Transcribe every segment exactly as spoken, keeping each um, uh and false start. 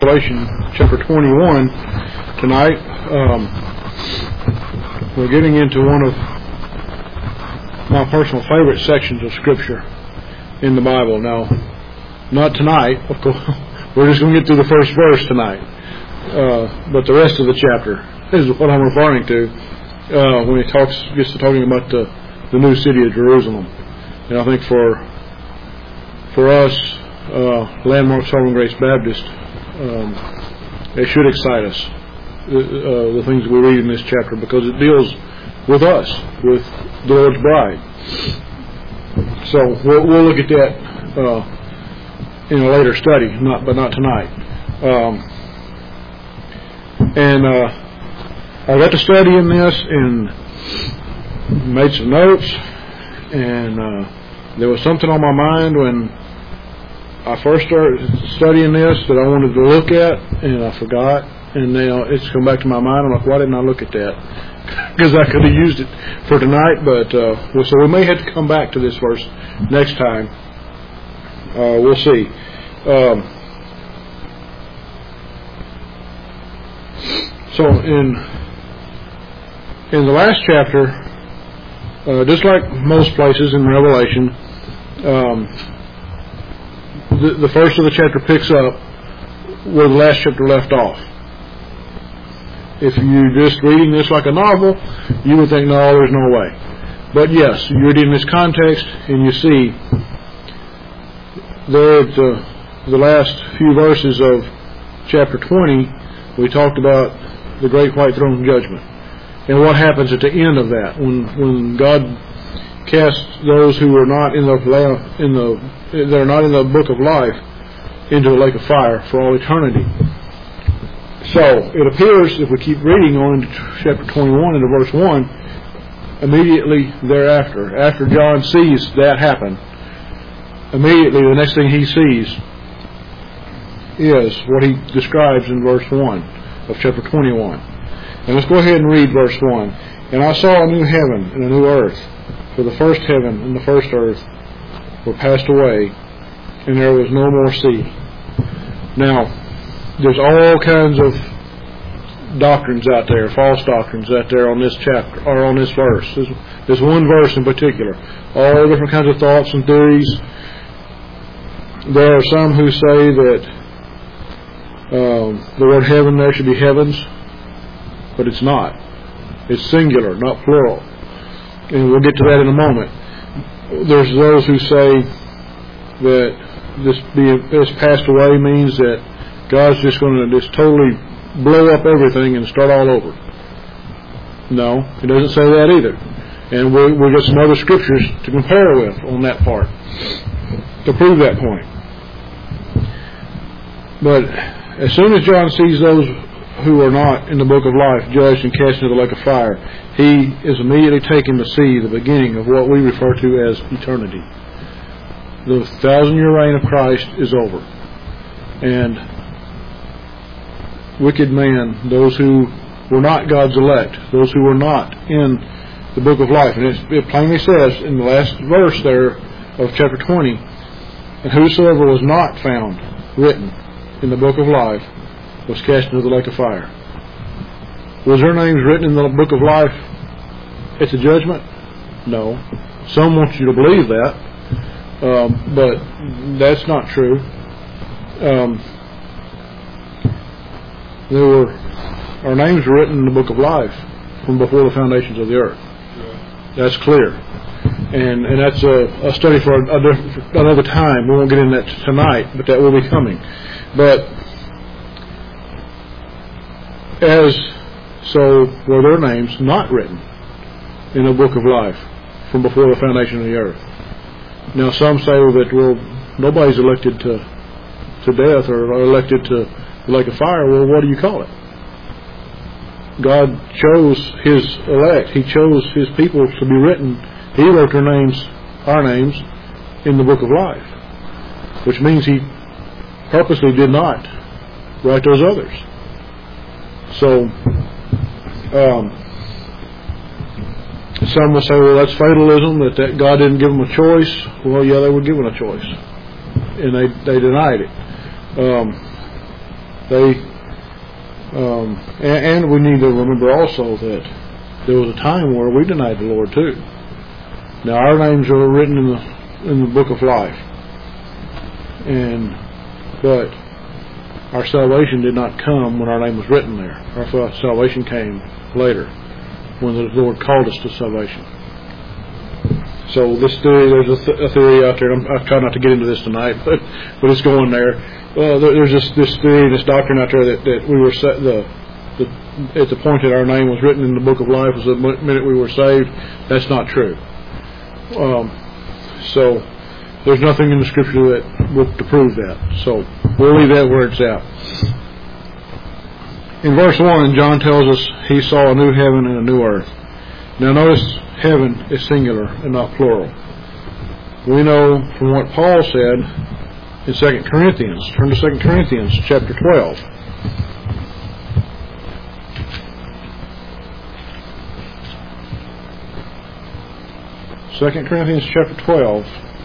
Revelation chapter twenty-one tonight. Um, we're getting into one of my personal favorite sections of Scripture in the Bible. Now, not tonight, of course. We're just going to get through the first verse tonight. Uh, but the rest of the chapter is what I'm referring to uh, when he talks, gets to talking about the, the new city of Jerusalem. And I think for for us, uh, Landmark Sovereign Grace Baptist, Um, it should excite us, uh, uh, the things we read in this chapter, because it deals with us, with the Lord's bride. So we'll, we'll look at that uh, in a later study, not but not tonight. Um, and uh, I got to study in this and made some notes, and uh, there was something on my mind when I first started studying this that I wanted to look at, and I forgot, and now it's come back to my mind. I'm like, why didn't I look at that? Because I could have used it for tonight, but uh, well, so we may have to come back to this verse next time. Uh, we'll see. Um, so in in the last chapter, uh, just like most places in Revelation, um, The, the first of the chapter picks up where the last chapter left off. If you're just reading this like a novel, you would think, no, there's no way. But yes, you read in this context and you see there at the, the last few verses of chapter twenty, we talked about the great white throne judgment. And what happens at the end of that when when God casts those who are not in the in the they're not in the book of life into the lake of fire for all eternity. So it appears, if we keep reading on into chapter twenty-one into verse one, immediately thereafter, after John sees that happen, immediately the next thing he sees is what he describes in verse one of chapter twenty-one. And let's go ahead and read verse one. And I saw a new heaven and a new earth, for the first heaven and the first earth were passed away, and there was no more sea. Now, there's all kinds of doctrines out there, false doctrines out there on this chapter, or on this verse. There's, there's one verse in particular. All different kinds of thoughts and theories. There are some who say that um, the word heaven there should be heavens, but it's not. It's singular, not plural. And we'll get to that in a moment. There's those who say that this being this passed away means that God's just going to just totally blow up everything and start all over. No, it doesn't say that either. And we'll, we'll get some other scriptures to compare with on that part to prove that point. But as soon as John sees those who are not in the book of life judged and cast into the lake of fire, he is immediately taken to see the beginning of what we refer to as eternity. The thousand-year reign of Christ is over. And wicked men, those who were not God's elect, those who were not in the book of life, and it plainly says in the last verse there of chapter twenty, and whosoever was not found written in the book of life was cast into the lake of fire. Was their names written in the book of life at the judgment? No. Some want you to believe that, um, but that's not true. Um, there were our names were written in the book of life from before the foundations of the earth. That's clear, and and that's a, a study for a, a, another time. We won't get into that tonight, but that will be coming. But as so were their names not written in the book of life from before the foundation of the earth. Now some say that, well, nobody's elected to to death or elected to the lake of fire. Well, what do you call it? God chose His elect. He chose His people to be written. He wrote their names, our names, in the book of life, which means He purposely did not write those others. So, um, some will say, well, that's fatalism, that, that God didn't give them a choice. Well, yeah, they were given a choice, and they, they denied it. Um, They, um, and, and we need to remember also that there was a time where we denied the Lord too. Now our names are written in the in the book of life, and but our salvation did not come when our name was written there. Our salvation came later, when the Lord called us to salvation. So this theory, there's a, th- a theory out there. I'm, I try not to get into this tonight, but but it's going there. Uh, there there's this this theory, this doctrine out there that, that we were set, the, the at the point that our name was written in the book of life was the minute we were saved. That's not true. Um, so there's nothing in the Scripture that will to prove that. So we'll leave that where it's at. In verse one, John tells us he saw a new heaven and a new earth. Now notice heaven is singular and not plural. We know from what Paul said in Second Corinthians. Turn to Second Corinthians chapter twelve. Second Corinthians chapter twelve.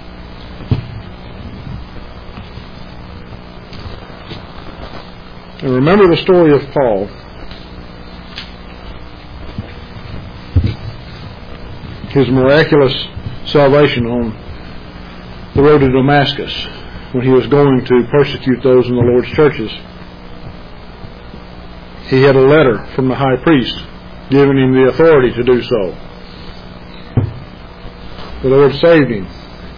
And remember the story of Paul. His miraculous salvation on the road to Damascus when he was going to persecute those in the Lord's churches. He had a letter from the high priest giving him the authority to do so. The Lord saved him.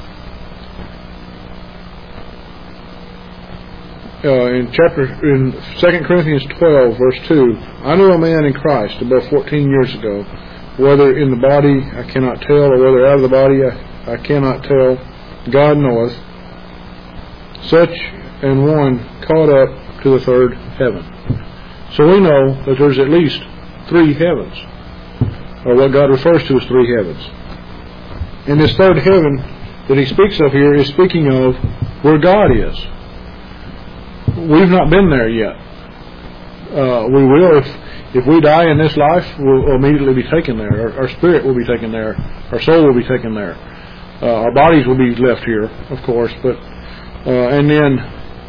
Uh, in chapter in Second Corinthians twelve, verse two, I knew a man in Christ about fourteen years ago, whether in the body I cannot tell, or whether out of the body I, I cannot tell. God knoweth. Such an one caught up to the third heaven. So we know that there's at least three heavens, or what God refers to as three heavens. And this third heaven that he speaks of here is speaking of where God is. We've not been there yet. Uh, we will if if we die in this life. We'll immediately be taken there. Our, our spirit will be taken there. Our soul will be taken there. Uh, our bodies will be left here, of course. But uh, and then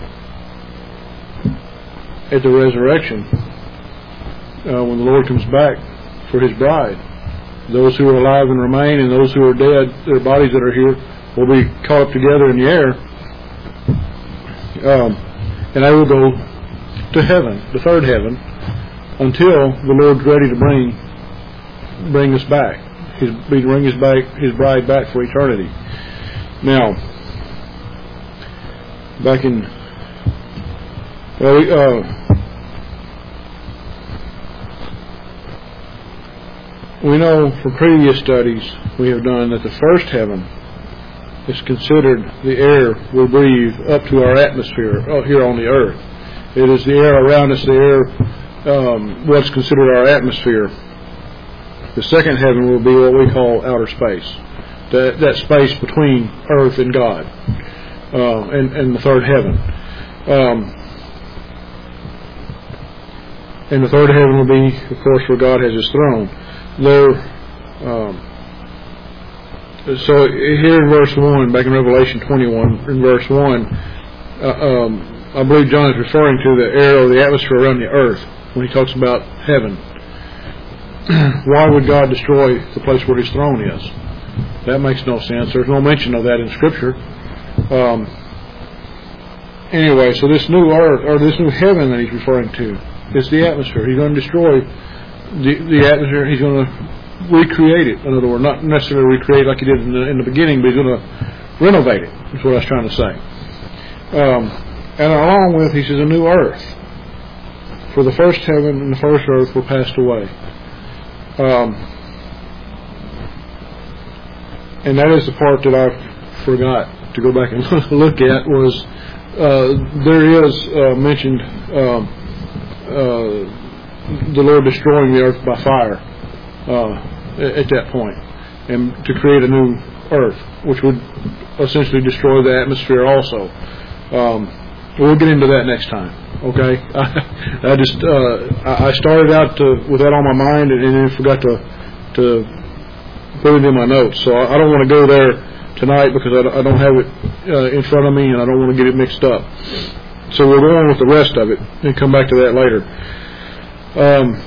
at the resurrection, uh, when the Lord comes back for His bride, those who are alive and remain, and those who are dead, their bodies that are here, will be caught up together in the air. Um, And I will go to heaven, the third heaven, until the Lord's ready to bring bring us back. He's bring his back his bride back for eternity. Now, back in well, we, uh, we know from previous studies we have done that the first heaven is considered the air we breathe up to our atmosphere here on the earth. It is the air around us, the air, um, what's considered our atmosphere. The second heaven will be what we call outer space, that, that space between earth and God, uh, and, and the third heaven. Um, and the third heaven will be, of course, where God has His throne. There. Um, So here in verse one, back in Revelation twenty-one, in verse one, uh, um, I believe John is referring to the air or the atmosphere around the earth when he talks about heaven. Why would God destroy the place where His throne is? That makes no sense. There's no mention of that in Scripture. Um, anyway, so this new earth, or this new heaven that he's referring to, is the atmosphere. He's going to destroy the, the atmosphere. He's going to recreate it. In other words, not necessarily recreate like He did in the, in the beginning, but He's going to renovate it. That's what I was trying to say. Um, and along with, He says, a new earth. For the first heaven and the first earth were passed away. Um, and that is the part that I forgot to go back and look at was uh, there is uh, mentioned um, uh, the Lord destroying the earth by fire. Uh, at that point, and to create a new earth, which would essentially destroy the atmosphere also. Um, we'll get into that next time. Okay, I, I just uh, I started out to, with that on my mind, and then forgot to to put it in my notes. So I, I don't want to go there tonight because I, I don't have it uh, in front of me, and I don't want to get it mixed up. so we'll go on with the rest of it and come back to that later. Um,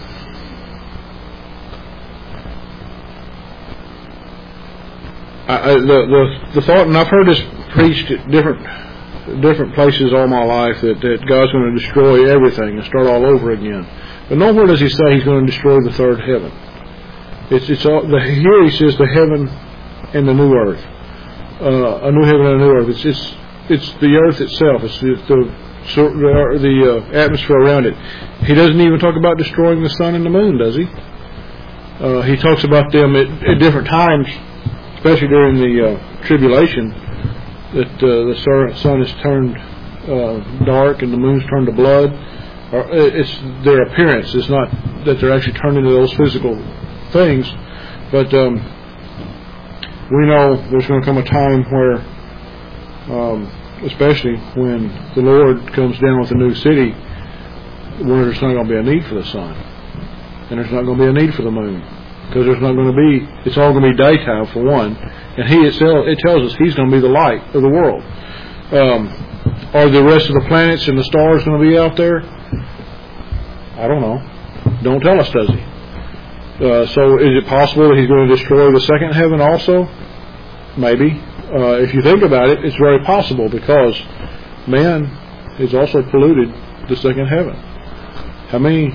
I, I, the, the the thought, and I've heard this preached at different different places all my life, that, that God's going to destroy everything and start all over again. But nowhere does He say He's going to destroy the third heaven. It's it's all the, here He says the heaven and the new earth, uh, a new heaven and a new earth. It's it's it's the earth itself. It's the the, the uh, atmosphere around it. He doesn't even talk about destroying the sun and the moon, does He? Uh, he talks about them at, at different times, especially during the uh, tribulation, that uh, the sun is turned uh, dark and the moon's turned to blood. Or it's their appearance. It's not that they're actually turned into those physical things, but um, we know there's going to come a time where, um, especially when the Lord comes down with a new city, where there's not going to be a need for the sun, and there's not going to be a need for the moon, because there's not going to be. It's all going to be daytime for one, and He itself it tells us He's going to be the light of the world. Um, are the rest of the planets and the stars going to be out there? I don't know. Don't tell us, does He? Uh, so is it possible that He's going to destroy the second heaven also? Maybe. Uh, if you think about it, it's very possible, because man has also polluted the second heaven. How many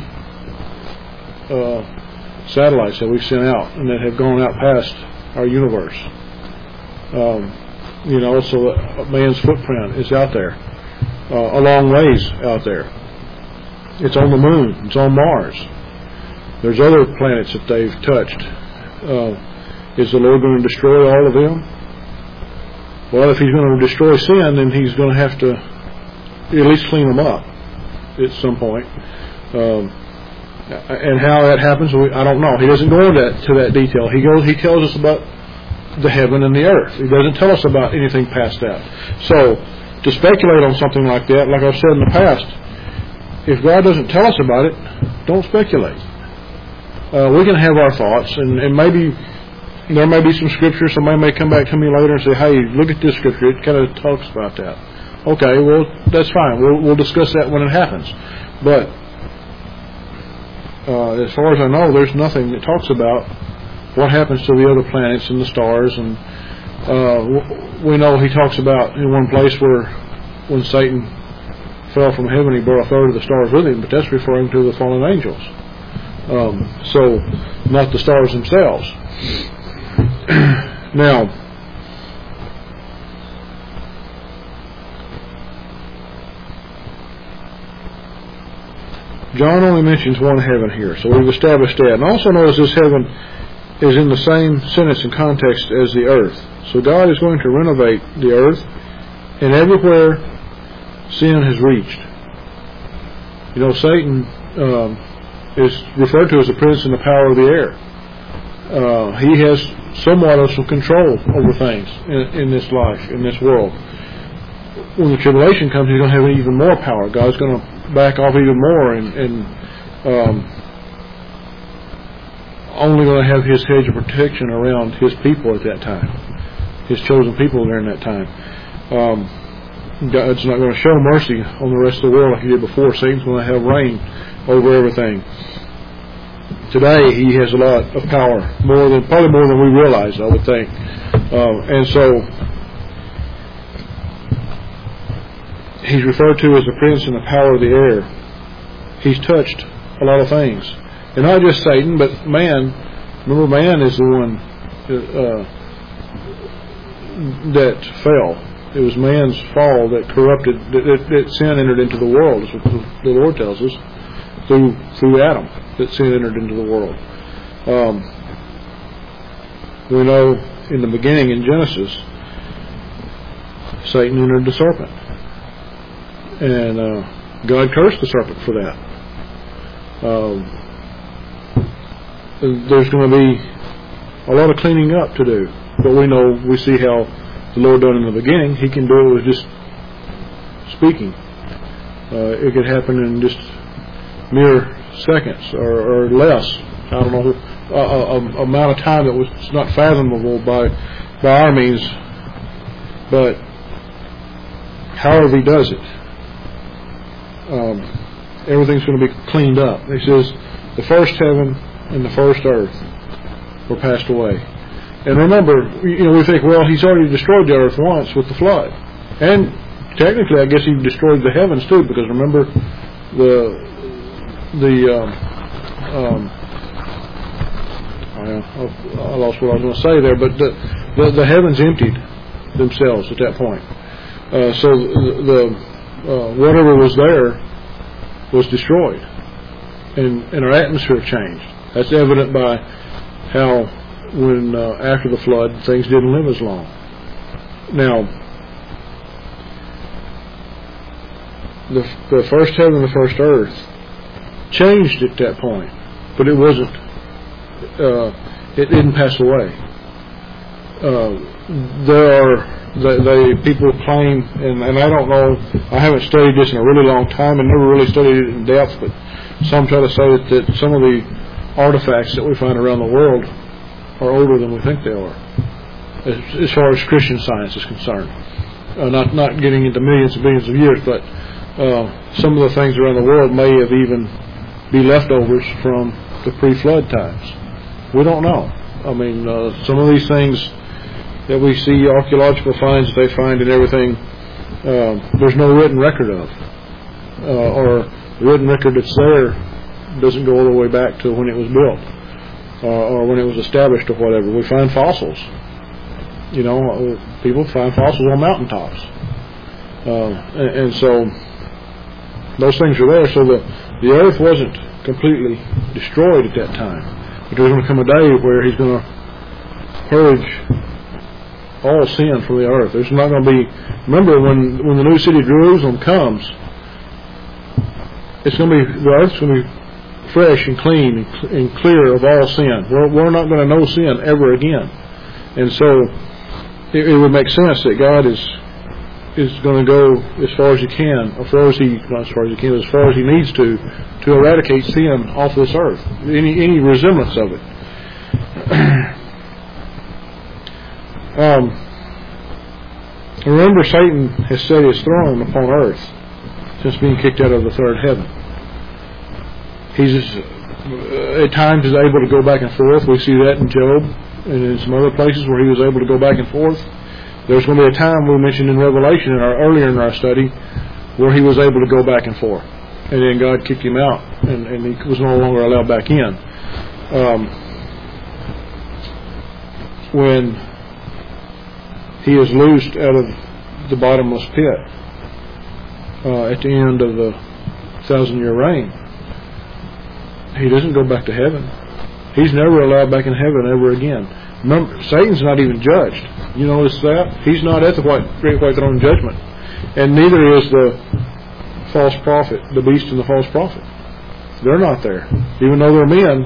uh, satellites have we sent out and that have gone out past our universe? Um, you know, so man's footprint is out there, uh, a long ways out there. It's on the moon. It's on Mars. There's other planets that they've touched. Uh, is the Lord going to destroy all of them? Well, if He's going to destroy sin, then He's going to have to at least clean them up at some point. Um, and how that happens, I don't know. He doesn't go into that, to that detail. He goes. He tells us about the heaven and the earth. He doesn't tell us about anything past that. So, to speculate on something like that, like I've said in the past, if God doesn't tell us about it, don't speculate. Uh, we can have our thoughts, and, and maybe there may be some scripture. Somebody may come back to me later and say, hey, look at this scripture. It kind of talks about that. Okay, well, that's fine. We'll, we'll discuss that when it happens. But uh, as far as I know, there's nothing that talks about what happens to the other planets and the stars. And uh, we know He talks about in one place where when Satan fell from heaven, he brought a third of the stars with him, but that's referring to the fallen angels. Um, so, not the stars themselves. Now, John only mentions one heaven here, so we've established that. And also notice this heaven is in the same sentence and context as the earth. So God is going to renovate the earth, and everywhere sin has reached. You know, Satan um, is referred to as the prince and the power of the air. Uh, he has somewhat of some control over things in, in this life, in this world. When the tribulation comes, he's going to have even more power. God's going to back off even more, and, and um, only going to have His hedge of protection around His people at that time, His chosen people during that time. Um, God's not going to show mercy on the rest of the world like He did before. Satan's going to have reign over everything. Today, he has a lot of power, more than probably more than we realize, I would think. Um, and so, he's referred to as the prince and the power of the air. He's touched a lot of things, and not just Satan, but man. Remember, man is the one uh, that fell. It was man's fall that corrupted, that, that, that sin entered into the world, as the Lord tells us, through through Adam, that sin entered into the world. Um, we know in the beginning, in Genesis, Satan entered the serpent, and uh, God cursed the serpent for that. Um, there's going to be a lot of cleaning up to do, but we know, we see how the Lord done in the beginning. He can do it with just speaking. Uh, it could happen in just mere seconds or, or less. I don't know, a, a, a amount of time that was not fathomable by by our means. But however He does it, um, everything's going to be cleaned up. He says the first heaven and the first earth were passed away. And remember, you know, we think, well, he's already destroyed the earth once with the flood. And technically, I guess he destroyed the heavens too, because remember, the the um, um, I lost what I was going to say there, but the, the, the heavens emptied themselves at that point. Uh, so the, the uh, whatever was there was destroyed, and, and our atmosphere changed. That's evident by how when uh, after the flood things didn't live as long. Now, the, the first heaven and the first earth changed at that point, but it wasn't. Uh, it didn't pass away. Uh, there are they, they people claim, and, and I don't know. I haven't studied this in a really long time, and never really studied it in depth. But some try to say that, that some of the artifacts that we find around the world are older than we think they are, as, as far as Christian science is concerned. Uh, not not getting into millions and billions of years, but uh, some of the things around the world may have even be leftovers from the pre-flood times. We don't know. I mean, uh, some of these things that we see, archaeological finds that they find and everything, uh, there's no written record of. Uh, or the written record that's there doesn't go all the way back to when it was built, uh, or when it was established or whatever. We find fossils. You know, people find fossils on mountaintops. Uh, and, and so those things are there. So the, the earth wasn't completely destroyed at that time. But there's going to come a day where he's going to purge all sin from the earth. There's not going to be... Remember, when when the new city of Jerusalem comes, it's going to be... The earth's going to be fresh and clean and, cl- and clear of all sin. We're, we're not going to know sin ever again. And so it, it would make sense that God is is going to go as far as he can, as far as he, not as far as he can, as far as he needs to, to eradicate sin off this earth. Any any resemblance of it. um, remember, Satan has set his throne upon earth since being kicked out of the third heaven. He's uh, at times is able to go back and forth. We see that in Job and in some other places where he was able to go back and forth. There's going to be a time we mentioned in Revelation in our, earlier in our study where he was able to go back and forth. And then God kicked him out and, and he was no longer allowed back in. Um, when he is loosed out of the bottomless pit uh, at the end of the thousand year reign, he doesn't go back to heaven. He's never allowed back in heaven ever again. Remember, Satan's not even judged. You notice that? He's not at the white, great white throne judgment. And neither is the false prophet, the beast and the false prophet. They're not there. Even though they're men,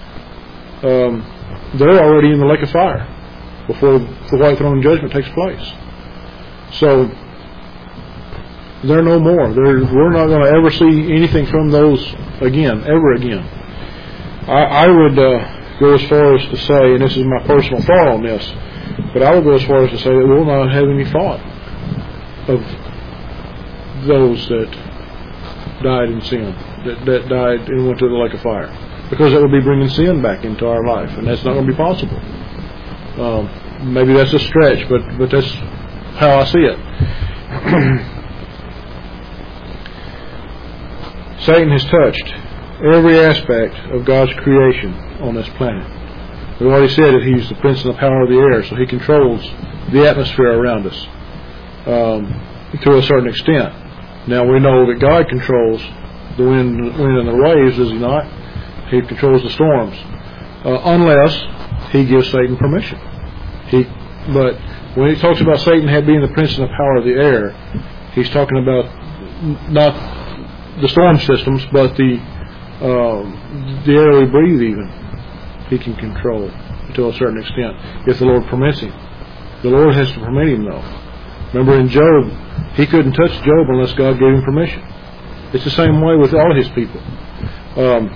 um, they're already in the lake of fire before the white throne judgment takes place. So, they're no more. They're, we're not going to ever see anything from those again, ever again. I, I would... Uh, go as far as to say, and this is my personal thought on this, but I would go as far as to say that we'll not have any thought of those that died in sin, that, that died and went to the lake of fire, because that would be bringing sin back into our life, and that's not going to be possible. Um, maybe that's a stretch, but, but that's how I see it. Satan has touched every aspect of God's creation on this planet. We've already said that he's the prince of the power of the air, so he controls the atmosphere around us um, to a certain extent. Now we know that God controls the wind, wind and the waves, does he not? He controls the storms, uh, unless he gives Satan permission. He, but when he talks about Satan being the prince of the power of the air, he's talking about not the storm systems, but the uh, the air we breathe even. He can control to a certain extent if the Lord permits him. The Lord has to permit him, though. Remember in Job, he couldn't touch Job unless God gave him permission. It's the same way with all his people. Um,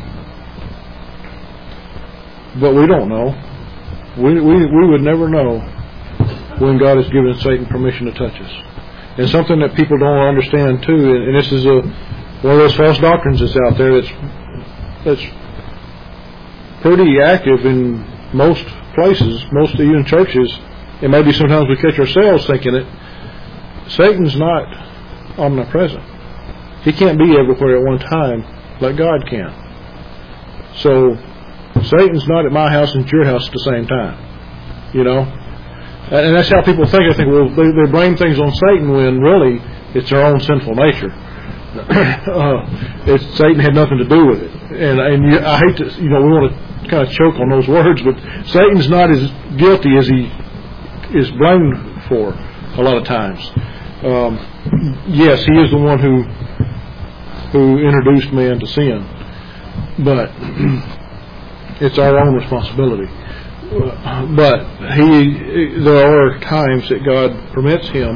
but we don't know. We, we we would never know when God has given Satan permission to touch us. And something that people don't understand too, and, and this is a one of those false doctrines that's out there that's that's pretty active in most places, most even churches, and maybe sometimes we catch ourselves thinking it. Satan's not omnipresent. He can't be everywhere at one time like God can. So Satan's not at my house and at your house at the same time. You know? And that's how people think. I think, well, they, they blame things on Satan when really it's their own sinful nature. uh, it's, Satan had nothing to do with it. And, and you, I hate to, you know, we want to kind of choke on those words, but Satan's not as guilty as he is blamed for a lot of times. Um, yes, he is the one who who introduced man to sin, but it's our own responsibility. But he, there are times that God permits him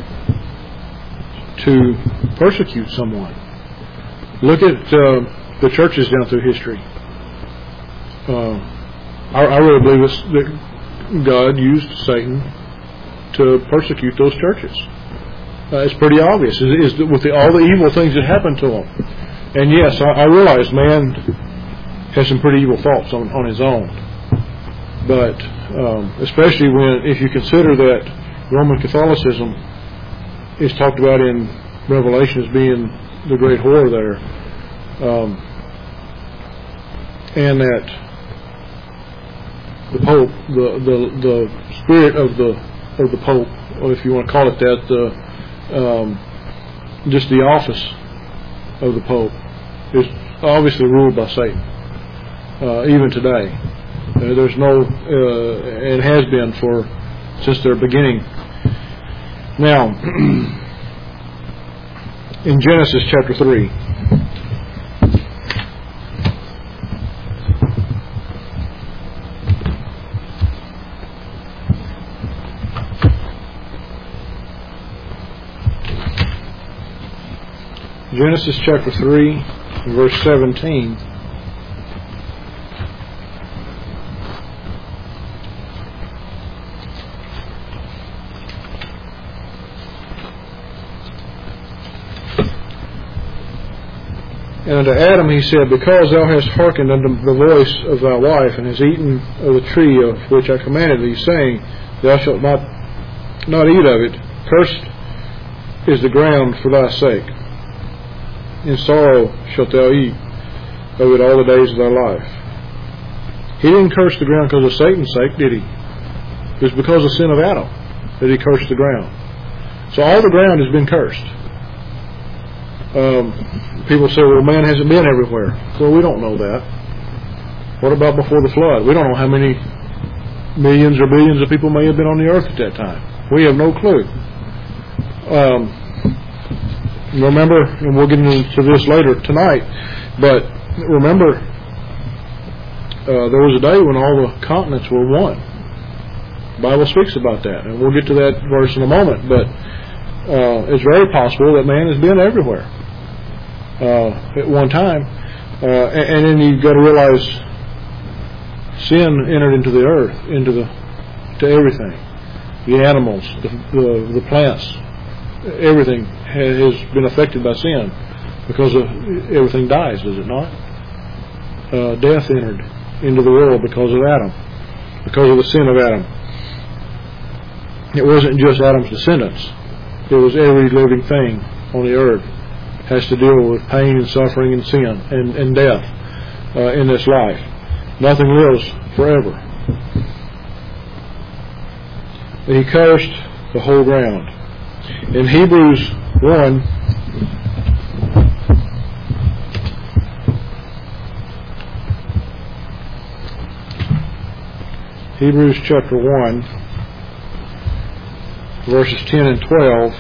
to persecute someone. Look at uh, the churches down through history. Uh, I, I really believe it's, that God used Satan to persecute those churches. Uh, it's pretty obvious is, is with the, all the evil things that happened to them. And yes, I, I realize man has some pretty evil thoughts on, on his own. But um, especially when, if you consider that Roman Catholicism is talked about in Revelation as being the great whore there, um, and that the Pope, the, the the spirit of the of the Pope, or if you want to call it that, the um, just the office of the Pope is obviously ruled by Satan, uh, even today. Uh, there's no, uh, and has been for since their beginning. Now, in Genesis chapter three, Genesis chapter three, verse seventeen. And unto Adam he said, because thou hast hearkened unto the voice of thy wife, and hast eaten of the tree of which I commanded thee, saying, thou shalt not not eat of it, cursed is the ground for thy sake. In sorrow shalt thou eat of it all the days of thy life. He didn't curse the ground because of Satan's sake, did he? It was because of the sin of Adam that he cursed the ground. So all the ground has been cursed. Um, people say, well, man hasn't been everywhere. Well, we don't know that. What about before the flood? We don't know how many millions or billions of people may have been on the earth at that time. We have no clue. Um, remember, and we'll get into this later tonight, but remember, uh, there was a day when all the continents were one. The Bible speaks about that, and we'll get to that verse in a moment, but uh, it's very possible that man has been everywhere uh, at one time, uh, and, and then you've got to realize sin entered into the earth, into the to everything, the animals, the, the, the plants, everything has been affected by sin because of everything dies, does it not? Uh, death entered into the world because of Adam, because of the sin of Adam. It wasn't just Adam's descendants. It was every living thing on the earth has to deal with pain and suffering and sin and, and death uh, in this life. Nothing lives forever. And he cursed the whole ground. In Hebrews one, Hebrews chapter one, verses ten and twelve.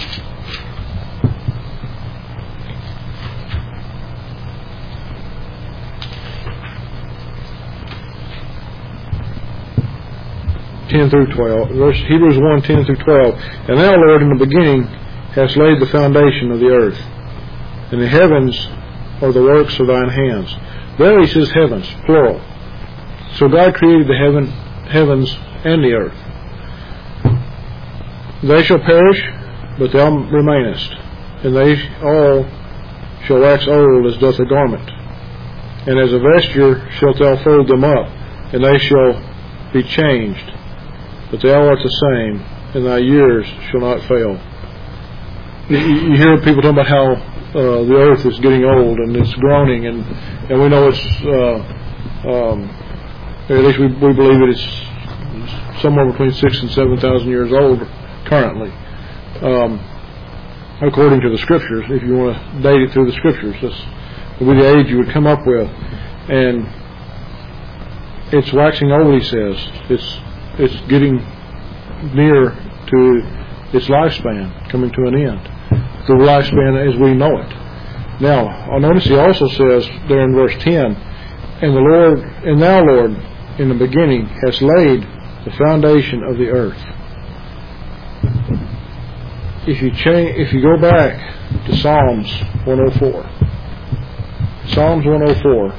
ten through twelve. Verse, Hebrews one, ten through twelve. And thou, Lord, in the beginning hast laid the foundation of the earth, and the heavens are the works of thine hands. There he says heavens, plural. So God created the heaven, heavens and the earth. They shall perish, but thou remainest, and they all shall wax old as doth a garment, and as a vesture shalt thou fold them up, and they shall be changed. But thou art the same, and thy years shall not fail. You, you hear people talking about how uh, the earth is getting old and it's groaning, and, and we know it's, uh, um, at least we, we believe it is somewhere between six and seven thousand years old currently, um, according to the scriptures. If you want to date it through the scriptures, that's would be the age you would come up with. And it's waxing old, he says. It's it's getting near to its lifespan, coming to an end. The lifespan as we know it. Now, I'll notice he also says there in verse ten, and the Lord, and thou, Lord, in the beginning hast laid the foundation of the earth. If you change, if you go back to Psalms one oh four, Psalms one oh four.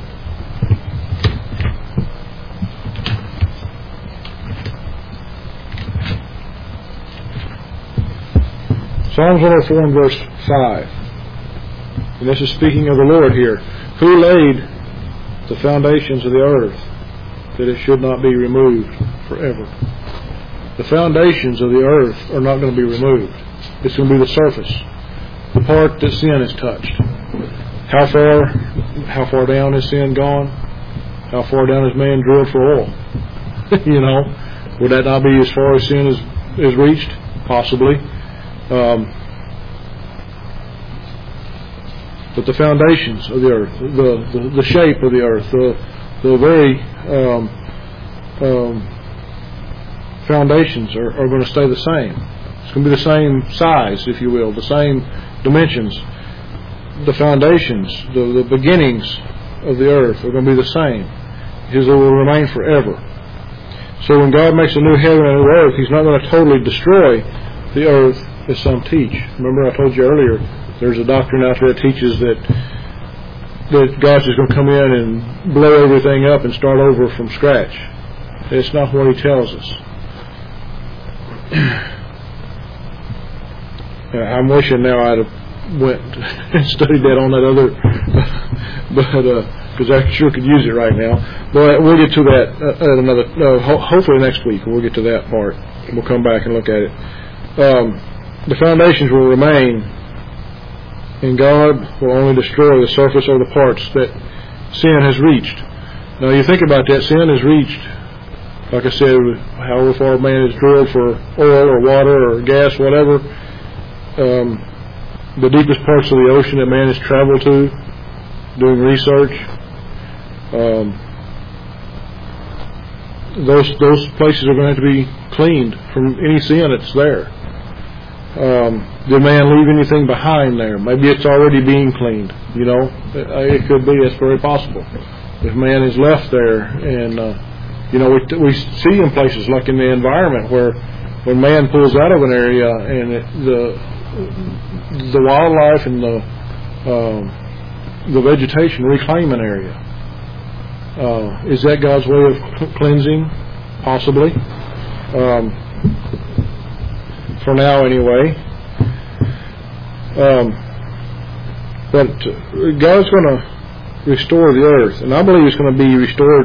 Psalms one oh four and verse five. And this is speaking of the Lord here. Who laid the foundations of the earth, that it should not be removed forever? The foundations of the earth are not going to be removed. It's going to be the surface, the part that sin has touched. How far, how far down is sin gone? How far down has man drilled for oil? You know, would that not be as far as sin is, is reached? Possibly. Um, but the foundations of the earth, the, the, the shape of the earth, the, the very um, um, foundations are, are going to stay the same. It's going to be the same size, if you will, the same dimensions. The foundations, the, the beginnings of the earth are going to be the same. His will remain forever. So when God makes a new heaven and a new earth, He's not going to totally destroy the earth as some teach. Remember I told you earlier, there's a doctrine out there that teaches that that God's just going to come in and blow everything up and start over from scratch. It's not what He tells us. I'm wishing now I'd have went and studied that on that other, but because uh, I sure could use it right now. But we'll get to that uh, at another. Uh, ho- hopefully next week we'll get to that part. We'll come back and look at it. Um, the foundations will remain, and God will only destroy the surface or the parts that sin has reached. Now you think about that. Sin has reached, like I said, however far man has drilled for oil or water or gas, whatever. Um, the deepest parts of the ocean that man has traveled to, doing research. Um, those those places are going to have to be cleaned from any sin that's there. Um, did man leave anything behind there? Maybe it's already being cleaned. You know, it could be. It's very possible. If man is left there, and uh, you know, we we see in places like in the environment where when man pulls out of an area and it, the the wildlife and the uh, the vegetation reclaim an area. Uh, is that God's way of cleansing? Possibly. Um, for now, anyway. Um, but God's going to restore the earth, and I believe it's going to be restored,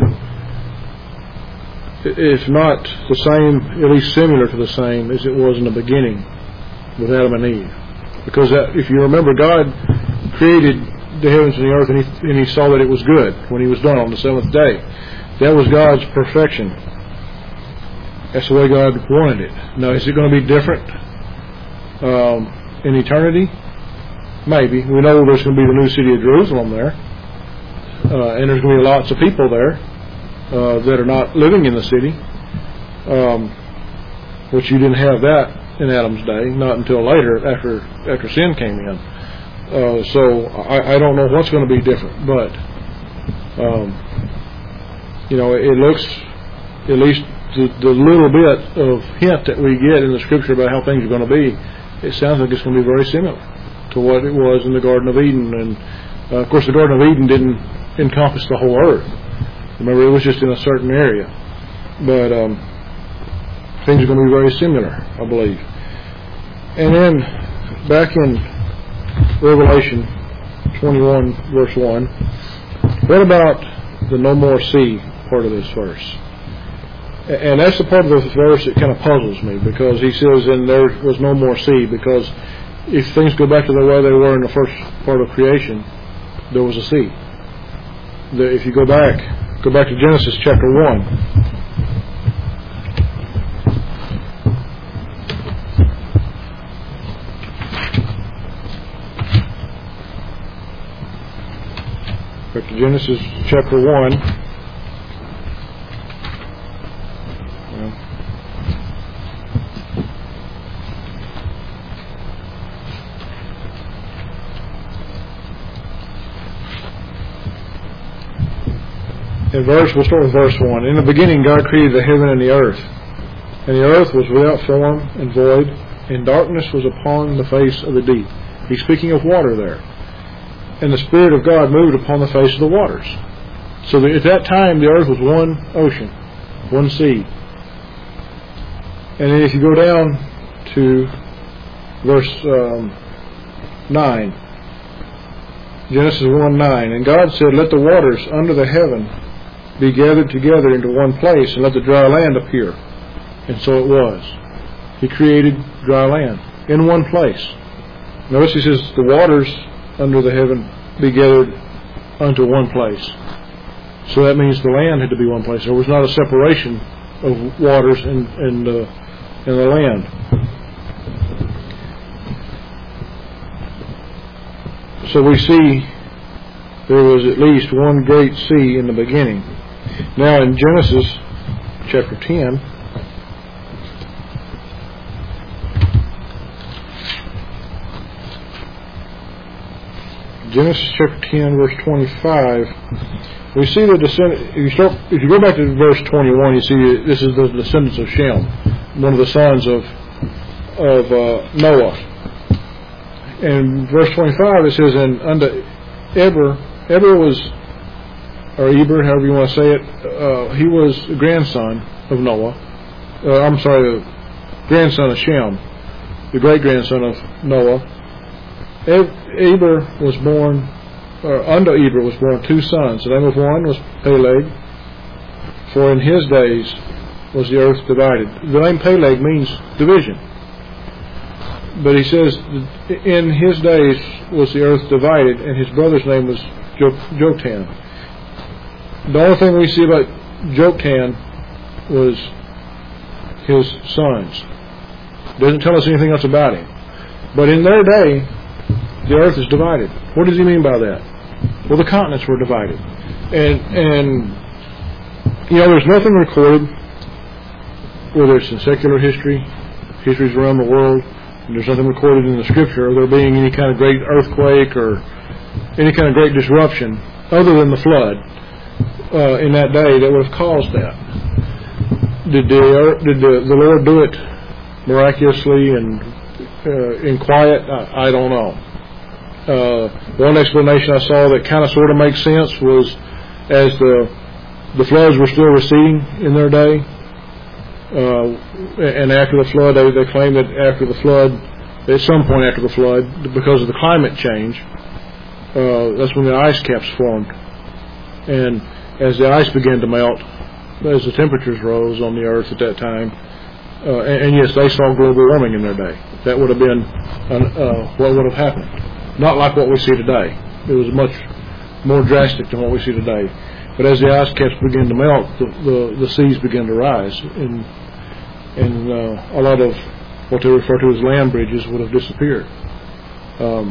if not the same, at least similar to the same as it was in the beginning with Adam and Eve. Because that, if you remember, God created the heavens and the earth, and he, and he saw that it was good when He was done on the seventh day. That was God's perfection. That's the way God wanted it. Now, is it going to be different um, in eternity? Maybe. We know there's going to be the new city of Jerusalem there, uh, and there's going to be lots of people there uh, that are not living in the city, um, which you didn't have that in Adam's day, not until later, after after sin came in. Uh, so I, I don't know what's going to be different, but um, you know, it looks, at least the, the little bit of hint that we get in the Scripture about how things are going to be, it sounds like it's going to be very similar to what it was in the Garden of Eden. And uh, of course, the Garden of Eden didn't encompass the whole earth. Remember, it was just in a certain area. But um, things are going to be very similar, I believe. And then back in Revelation twenty-one, verse one. What about the no more sea part of this verse? And that's the part of this verse that kind of puzzles me, because he says, and there was no more sea, because if things go back to the way they were in the first part of creation, there was a sea. The, if you go back, go back to Genesis chapter one. Back to Genesis chapter one. In verse, we'll start with verse one. In the beginning, God created the heaven and the earth. And the earth was without form and void, and darkness was upon the face of the deep. He's speaking of water there. And the Spirit of God moved upon the face of the waters. So that at that time, the earth was one ocean, one sea. And then if you go down to verse um, nine, Genesis one nine, and God said, let the waters under the heaven be gathered together into one place, and let the dry land appear. And so it was. He created dry land in one place. Notice he says the waters under the heaven be gathered unto one place. So that means the land had to be one place. There was not a separation of waters and and, uh, and the land. So we see there was at least one great sea in the beginning. Now in Genesis chapter ten, Genesis chapter ten, verse twenty-five, we see the descendant. If you start, if you go back to verse twenty-one, you see this is the descendants of Shem, one of the sons of of uh, Noah. And verse twenty-five, it says, "And unto Eber, Eber was, or Eber, however you want to say it, uh, he was a grandson of Noah. Uh, I'm sorry, the grandson of Shem, the great grandson of Noah. Eber was born, or unto Eber was born two sons. The name of one was Peleg, for in his days was the earth divided." The name Peleg means division. But he says, in his days was the earth divided, and his brother's name was Joktan. The only thing we see about Joktan was his sons. Doesn't tell us anything else about him. But in their day, the earth is divided. What does he mean by that? Well, the continents were divided. And, and you know, there's nothing recorded, whether it's in secular history, histories around the world, and there's nothing recorded in the Scripture of there being any kind of great earthquake or any kind of great disruption other than the flood uh, in that day that would have caused that. Did the, did the, the Lord do it miraculously and uh, in quiet? I, I don't know. Uh, one explanation I saw that kind of sort of makes sense was as the the floods were still receding in their day, uh, and after the flood, they, they claim that after the flood, at some point after the flood, because of the climate change, uh, that's when the ice caps formed. And as the ice began to melt, as the temperatures rose on the earth at that time, uh, and, and yes, they saw global warming in their day. That would have been uh, what would have happened. Not like what we see today. It was much more drastic than what we see today. But as the ice caps began to melt, the, the, the seas began to rise, and and uh, a lot of what they refer to as land bridges would have disappeared. Um,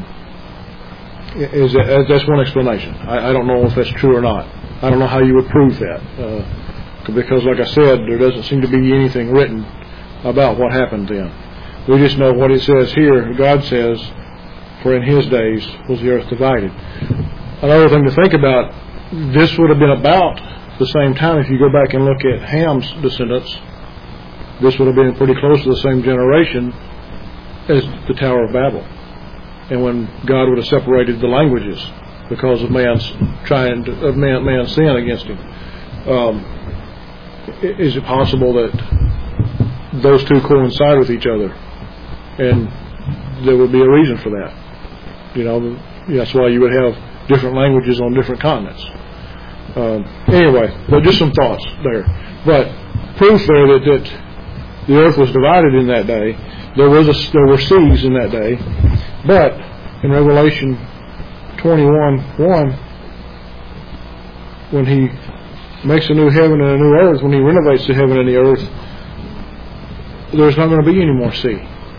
is that, that's one explanation. I, I don't know if that's true or not. I don't know how you would prove that, uh, because, like I said, there doesn't seem to be anything written about what happened then. We just know what it says here. God says, for in his days was the earth divided. Another thing to think about, this would have been about the same time. If you go back and look at Ham's descendants, this would have been pretty close to the same generation as the Tower of Babel. And when God would have separated the languages because of man's trying to, of man, man's sin against him. Um, is it possible that those two coincide with each other? And there would be a reason for that. You know, That's why you would have different languages on different continents. Um, anyway, but just some thoughts there. But proof there that, that the earth was divided in that day. There was a, there were seas in that day. But in Revelation twenty-one one, when he makes a new heaven and a new earth, when he renovates the heaven and the earth, there's not going to be any more sea.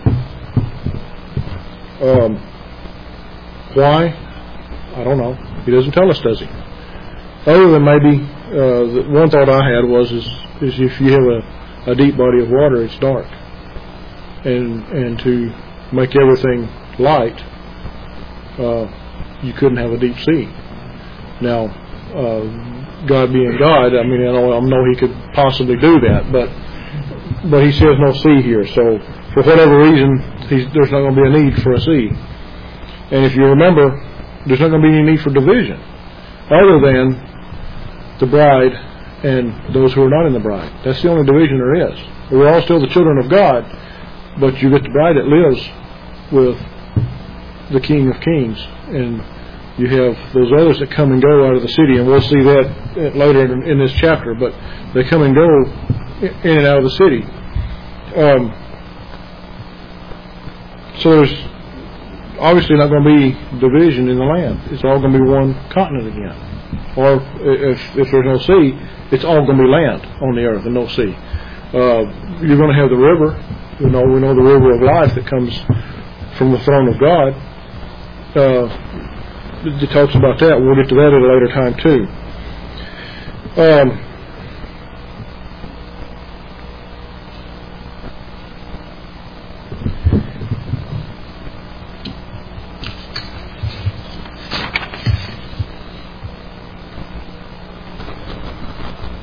Um, why? I don't know. He doesn't tell us, does he? Other than maybe, uh, the one thought I had was, is, is if you have a, a deep body of water, it's dark. And, and to make everything light, uh, you couldn't have a deep sea. Now, uh, God being God, I mean, I know, I know he could possibly do that, but, but he says no sea here. So for whatever reason, he's, there's not going to be a need for a sea. And if you remember, there's not going to be any need for division other than the bride and those who are not in the bride. That's the only division there is. We're all still the children of God, but you get the bride that lives with the King of Kings, and you have those others that come and go out of the city, and we'll see that later in, in this chapter, but they come and go in and out of the city. Um, so there's obviously not going to be division in the land. It's all going to be one continent again. Or if, if there's no sea, it's all going to be land on the earth and no sea. Uh, you're going to have the river. You know, we know the river of life that comes from the throne of God. Uh, it talks about that. We'll get to that at a later time too. Um,